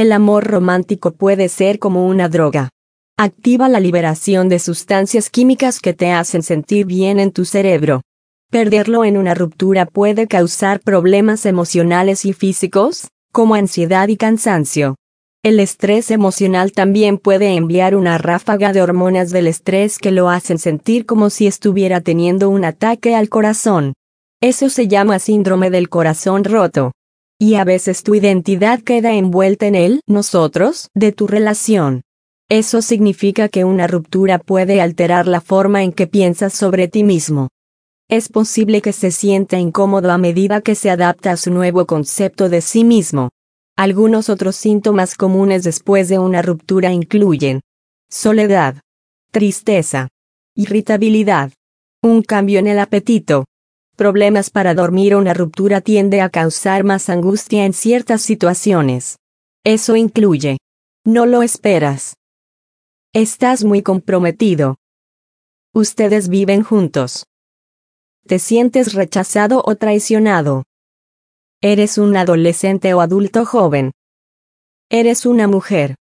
El amor romántico puede ser como una droga. Activa la liberación de sustancias químicas que te hacen sentir bien en tu cerebro. Perderlo en una ruptura puede causar problemas emocionales y físicos, como ansiedad y cansancio. El estrés emocional también puede enviar una ráfaga de hormonas del estrés que lo hacen sentir como si estuviera teniendo un ataque al corazón. Eso se llama síndrome del corazón roto. Y a veces tu identidad queda envuelta en el nosotros de tu relación. Eso significa que una ruptura puede alterar la forma en que piensas sobre ti mismo. Es posible que se sienta incómodo a medida que se adapta a su nuevo concepto de sí mismo. Algunos otros síntomas comunes después de una ruptura incluyen soledad, tristeza, irritabilidad, un cambio en el apetito, problemas para dormir. Una ruptura tiende a causar más angustia en ciertas situaciones. Eso incluye: no lo esperas. Estás muy comprometido. Ustedes viven juntos. Te sientes rechazado o traicionado. Eres un adolescente o adulto joven. Eres una mujer.